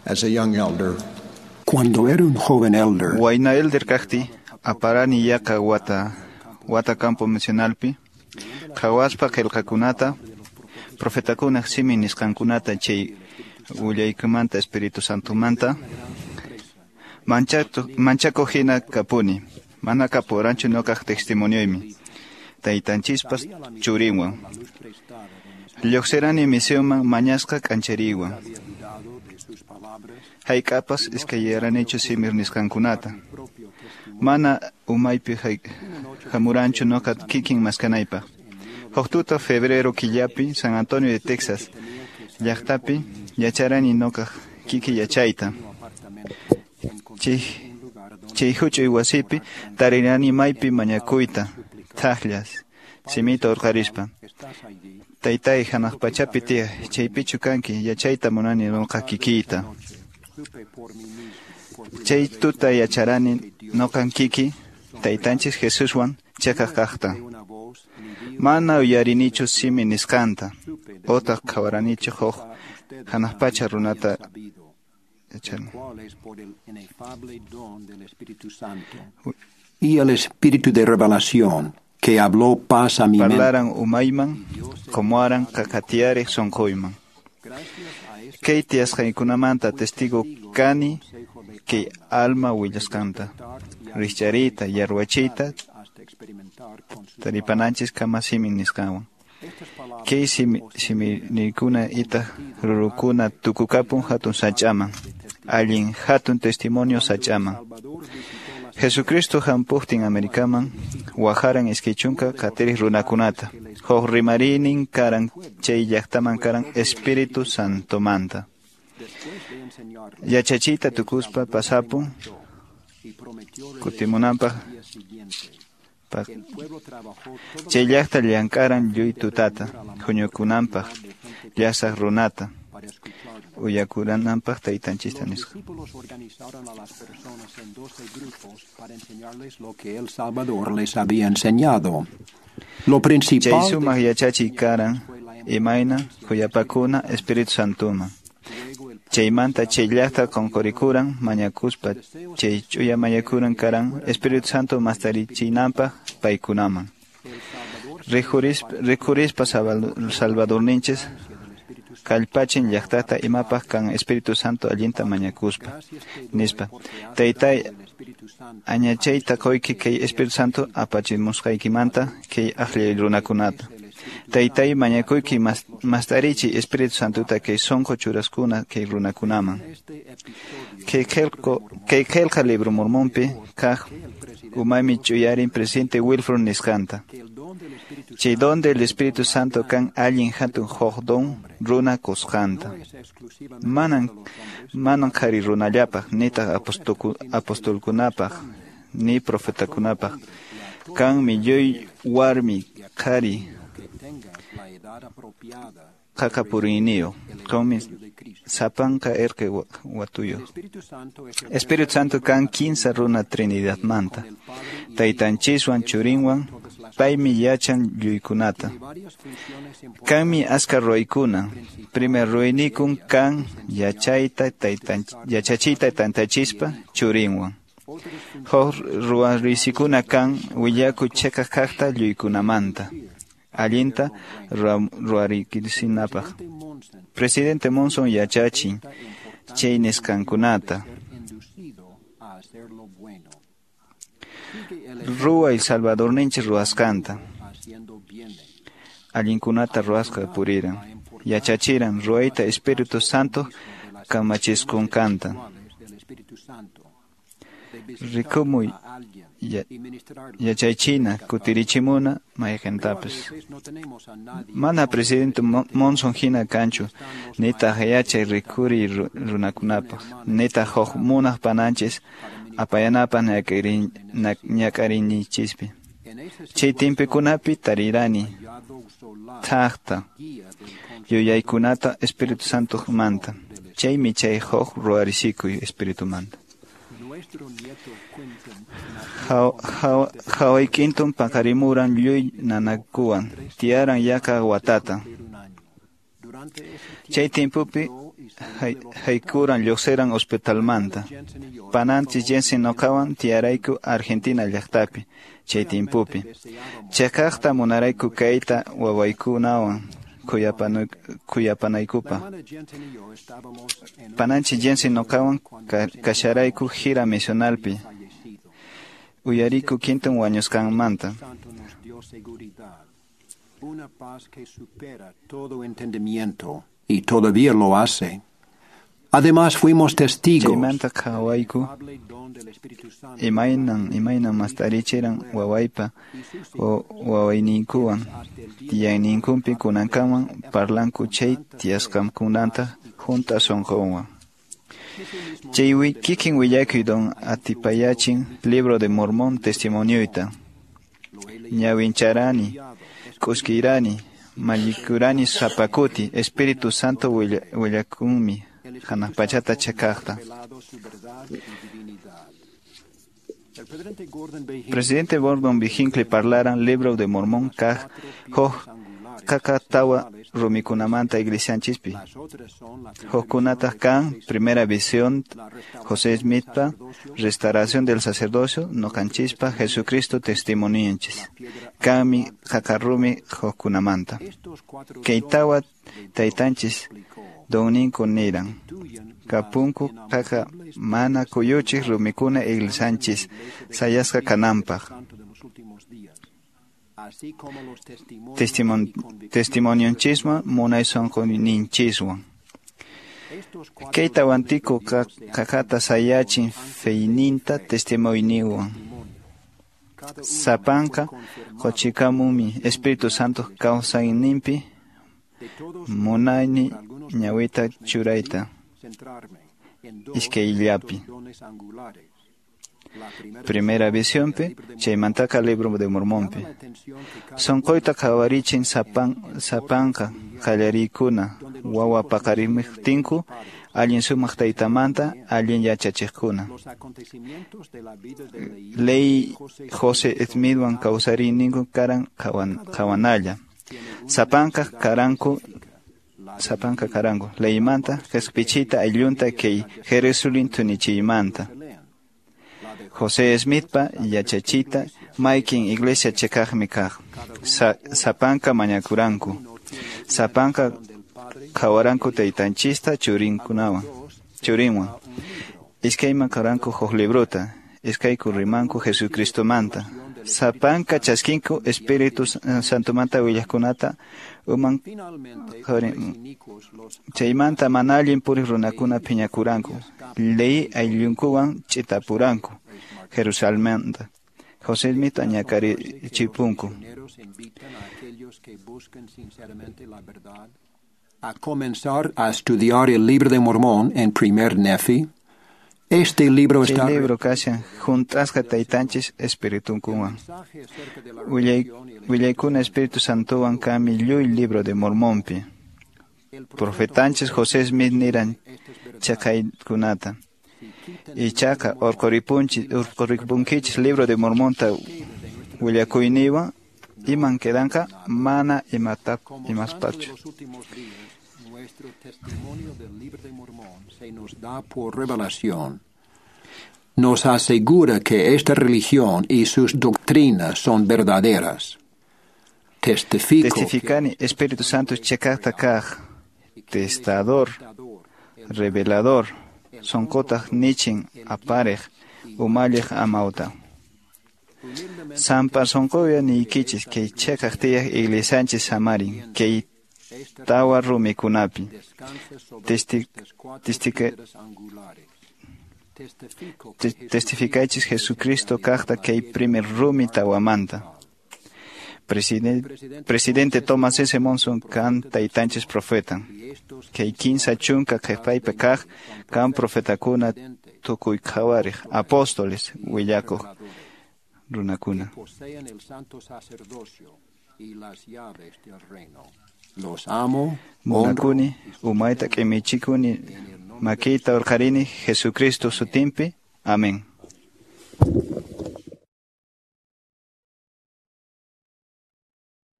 as a young elder. Cuando era un joven elder, Huayna elder kakti, aparani yaka wata campo mencionalpi, hawaspa kelkakunata, profetakuna simi niskankunata chay ullaykumanta Espíritu Santo manta, manchaco hina kapuni, mana kapuranchu nokak testimonioimi, taytanchispas churinwan. Lluxerani misioman mañasqa kanchariwan. Haykapas iskayaranichu simir niskankunata. Mana umaypi hamuranchu noka kikin maskanaypa. Hoktuta febrero killapi San Antonio de Texas. Llaqtapi yacharani noka kiki yachayta. Chay huchuy wasipi tarirani maypi mañakuyta. Taqllas, simita urqarispa. Taytay hanaq pachapi tiya, chaypichu kanki yachayta munani noqa kikiyta. Chay tuta yacharani noqan kiki, taytanchis Jesuswan chakaq kaqta. Mana uyarinichu simi niskanta, otaq qhawaranichu huk hanaq pacha runata yachani. y el espíritu de revelación que habló paz a mi mente. Parlaran umayman, como aran kakatiare sonkoyman. Keiti asqaykunamanta testigo kani, que alma willascanta. Richarita, yarwachita, taripananchis kama simin niskawan. Kei siminikuna ita rurukuna tukukapun hatun sachaman. Allin hatun testimonio sachaman. Jesucristo hampuhtin Americaman, waharan iskichunka kateris runakunata. Hoj rimarinin karan chay llaqtaman karan Espíritu Santo manta. Yachachita tukuspa pasapun, kutimunampa, chay llaqta llankaran lluy tutata, huñukunampa, llasa runata. Uyakuranampa taytanchista nisqa. Organizaron a las personas en 12 grupos para enseñarles lo que el Salvador les había enseñado. Lo principal Chay sumaq yachachiy karan imayna huyapakuna Espíritu Santuma. Chaymanta chay llaqta qunqurikuran mañakuspa chay ch'uya mañakuran karan Espíritu Santo mastarichinanpaq paykunaman. Rikurispa Salvadorninchis kallpachin llaqtata imapaq kan Espíritu Santo allinta mañakuspa nispa taytay añachayta qoyki kay Espíritu Santo apachimusqaykimanta kay aqllay runakunata taytay mañakuyki mastarichi Espíritu Santuta kay sonqo churaskuna kay runakunaman kay qillqa libro mormonpi kaq umaymi ch'uyarin presidente Wilford nisqanta. Chay donde el Espíritu Santo kan allin hatun hukdon runa kusqanta. Manan qhari runallapaq, nitaq apostolkunapaq, ni profetakunapaq. Kanmi lluy warmi qhari qaqapurinio. Kanmi sapanka erke watuyo. Espíritu Santo kan 15 runa Trinidad manta. Taytanchiswan churinwan paymi yachan lluykunata. Kanmi askar ruwaykuna. Primer ruwaynikun kan yachachita tantachispa churinwan. Huk ruwarisikuna kan willaku chekaq kaqta lluykunamanta. Allinta ruwarikisinapaq. Presidente Monson yachachin chay nisqankunata. Ruwa El Salvador ninchis ruwasqanta. Allinkunata ruwasqa puriran. Yachachiran ruwayta Espíritu Santo kamachiskunkanta. Rikumuy yachaychina kutirichimuna mayqintapis. Mana Presidente Monson hina kanchu nitaq yachay rikuri runakunapaq nitaq huk munaq pananchis apayanapaq ñak'arinichispi. Chay timpikunapi tarirani thaqta yuyaykunata Espíritu Santo manta. Chaymi chay huk ruwarisikuy Espíritu manta. Hawaykintun pakarimuran lluy nanakuwan tiyaran yaka watata. Chay tiempupi haykuran lluqsiran hospitalmanta. Pananchis Jensen noqawan tiarayku Argentina llaqtapi, chay timpupi. Chakaqta munarayku kayta wawaykunawan kuyapanaykupa. Pananchis Jensen noqawan kasharayku gira misionalpi. Uyariku quinton wañusqanmanta. Una paz que supera todo entendimiento, y todavía lo hace. Además, fuimos testigos Chaymanta qhawayku imaynan mastarichiran wawaypa o wawayniykuwan tiyayninkunpi kunankaman parlanku chay tiyasqankunanta junta sonqonwan. Chay kikin willakuyta don atipayachin Libro de Mormón testimonioyta. Ñawincharani, kuskirani, mallikurani sapakuti, Espíritu Santo willakunmi, hanapachata chakaqta. Presidente Gordon B. Hinckley parlaran Libro de Mormón kakatawa rumikunamanta iglesianchispi. Hokunata kan, Primera Visión, José Smithpa, Restauración del Sacerdocio, Nocanchispa, Jesucristo testimonianchis. Kami kakarumi hokunamanta. Keitawa taitanchis doninko niran. Kapunku kaka mana kuyuchis rumikuna iglesianchis sayaska kanampa. Testimonianchismo monaisonkoninchiswan. Keita wantiko kakata sayachin feininta testimoniniwan. Sapanka kochikamumi Espíritu Santo kausainimpi munayni ñawita churaita iskayllapi. Primera Visiónpi, chaymantaka Libro de Mormónpi. Sonqoyta qhawarichin sapanka qallarikuna, wawa paqarimiptinku, allin sumaq taytamanta, allin yachachiqkuna. Ley José Smithwan kawsariyninku karan qhawanalla. Sapanka karanku, leymanta, kaspichita ayllunta kay Jerusalén tunichiymanta. José Smithpa yachachita maykin iglesia chekaqmi kaq. Sapanka mañakuranku. Sapanka qhawaranku taytanchista churinwan. Iskayman qaranku huk libruta. Iskayku rimanku Jesucristomanta. Sapanka chaskinku Espíritu Santomanta willaqkunata uman chaymanta manallin puriq runakuna phiñakuranku. Ley ayllunkuwan ch'itapuranku. Jerusalémanta. José Smith añakari chipunku. A comenzar a estudiar el Libro de Mormón en primer Nefi. Este libro está... libro kashan juntasqa taytanchis espiritunkuwan. Willaykuna Espíritu Santowan kami lluy Libro de Mormónpi. Profetanchis José Smith niran chakaykunata. Ichaqa urquripunkichis Libro de Mormonta willakuyniwan iman quedanqa mana imaspachu. Nuestro testimonio del Libro de Mormón se nos da por revelación. Nos asegura que esta religión y sus doctrinas son verdaderas. Testificani Espíritu Santo chekaqta kaq, testador, revelador, sonkotaq nichin aparej, umalej amauta. Sampa sonkoya nikichis kay chekaq tiyaq iglesianchis samarin, kay tawa rumikunapi. Testificaichis Jesucristo kaqta kay primer rumi tawamanta. Presidente Thomas S. Monson kan taytanchis profeta. Kay 15 chunka qhipaypi kaq kan profetakuna tukuy qhawarij apóstoles willakuq runakuna. Los amo, munakuni, umayta k'imichikuni, makita urqarini Jesucristo sutinpi. Amén.